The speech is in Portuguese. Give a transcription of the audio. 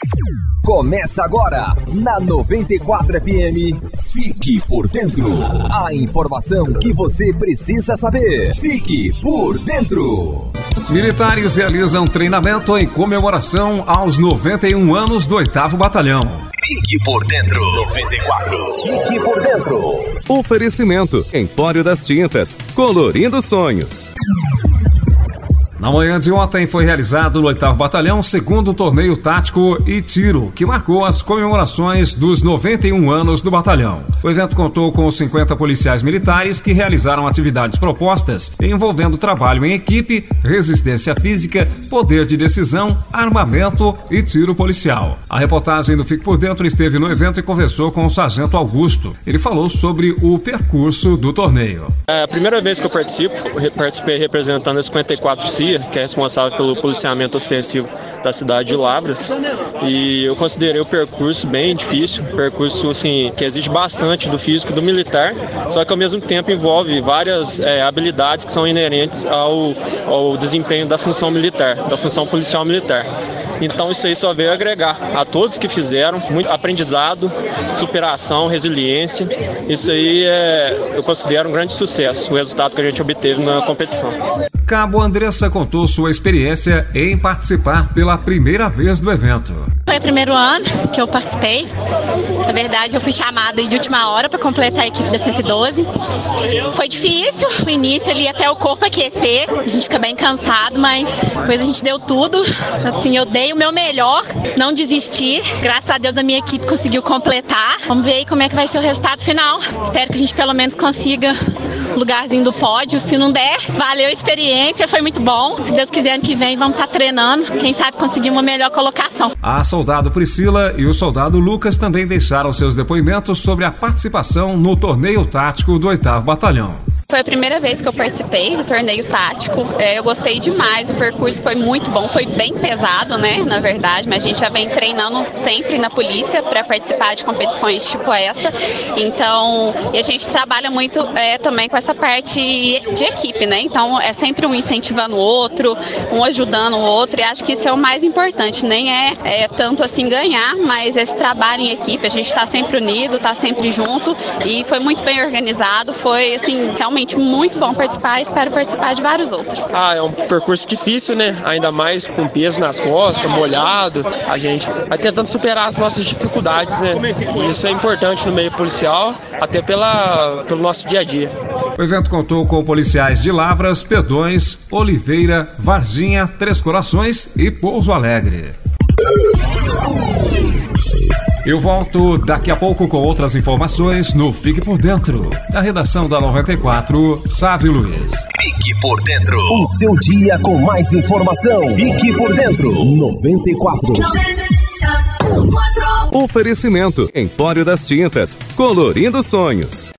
Começa agora, na 94 FM, Fique por Dentro. A informação que você precisa saber. Fique por Dentro. Militares realizam treinamento em comemoração aos 91 anos do 8º Batalhão. Fique por Dentro. 94. Fique por Dentro. Oferecimento: Empório das Tintas, colorindo sonhos. Na manhã de ontem foi realizado no 8º Batalhão, segundo torneio tático e tiro, que marcou as comemorações dos 91 anos do batalhão. O evento contou com 50 policiais militares que realizaram atividades propostas, envolvendo trabalho em equipe, resistência física, poder de decisão, armamento e tiro policial. A reportagem do Fique por Dentro esteve no evento e conversou com o Sargento Augusto. Ele falou sobre o percurso do torneio. É a primeira vez que eu participei representando a 54 CIA, que é responsável pelo policiamento ostensivo da cidade de Lavras, e eu considerei o percurso bem difícil, percurso assim, que exige bastante do físico do militar, só que ao mesmo tempo envolve várias habilidades que são inerentes ao desempenho da função militar, da função policial militar. Então isso aí só veio agregar a todos que fizeram, muito aprendizado, superação, resiliência. Isso aí eu considero um grande sucesso, o resultado que a gente obteve na competição. Cabo Andressa contou sua experiência em participar pela primeira vez do evento. Foi o primeiro ano que eu participei. Na verdade, eu fui chamada de última hora para completar a equipe da 112. Foi difícil, o início ali até o corpo aquecer. A gente fica bem cansado, mas depois a gente deu tudo. Assim, eu dei o meu melhor, não desisti. Graças a Deus a minha equipe conseguiu completar. Vamos ver aí como é que vai ser o resultado final. Espero que a gente pelo menos consiga lugarzinho do pódio. Se não der, valeu a experiência, foi muito bom. Se Deus quiser, ano que vem vamos estar treinando. Quem sabe conseguir uma melhor colocação. A soldado Priscila e o soldado Lucas também deixaram seus depoimentos sobre a participação no torneio tático do 8º Batalhão. Foi a primeira vez que eu participei do torneio tático, eu gostei demais, o percurso foi muito bom, foi bem pesado, né, na verdade, mas a gente já vem treinando sempre na polícia para participar de competições tipo essa, então, e a gente trabalha muito também com essa parte de equipe, né, então é sempre um incentivando o outro, um ajudando o outro, e acho que isso é o mais importante, nem é tanto assim ganhar, mas esse trabalho em equipe, a gente está sempre unido, está sempre junto, e foi muito bem organizado, foi assim, realmente muito bom participar, espero participar de vários outros. É um percurso difícil, né? Ainda mais com peso nas costas, molhado. A gente vai tentando superar as nossas dificuldades, né? E isso é importante no meio policial, até pelo nosso dia a dia. O evento contou com policiais de Lavras, Pedões, Oliveira, Varginha, Três Corações e Pouso Alegre. Eu volto daqui a pouco com outras informações no Fique por Dentro. Da redação da 94, Sávio Luiz. Fique por Dentro. O seu dia com mais informação. Fique por Dentro. 94. Oferecimento: Empório das Tintas, colorindo sonhos.